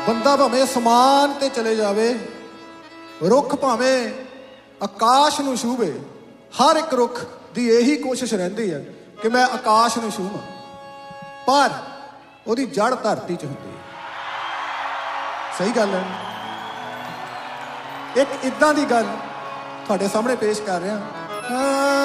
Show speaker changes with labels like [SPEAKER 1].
[SPEAKER 1] ਬੰਦਾ ਭਾਵੇਂ ਅਸਮਾਨ ਤੇ ਚਲੇ ਜਾਵੇ, ਰੁੱਖ ਭਾਵੇਂ ਆਕਾਸ਼ ਨੂੰ ਛੂਹੇ, ਹਰ ਇੱਕ ਰੁੱਖ ਦੀ ਇਹੀ ਕੋਸ਼ਿਸ਼ ਰਹਿੰਦੀ ਹੈ ਕਿ ਮੈਂ ਆਕਾਸ਼ ਨੂੰ ਛੂਹਾਂ, ਪਰ ਉਹਦੀ ਜੜ ਧਰਤੀ 'ਚ ਹੁੰਦੀ ਹੈ। ਸਹੀ ਗੱਲ ਹੈ। ਇੱਕ ਇੱਦਾਂ ਦੀ ਗੱਲ ਤੁਹਾਡੇ ਸਾਹਮਣੇ ਪੇਸ਼ ਕਰ ਰਿਹਾ।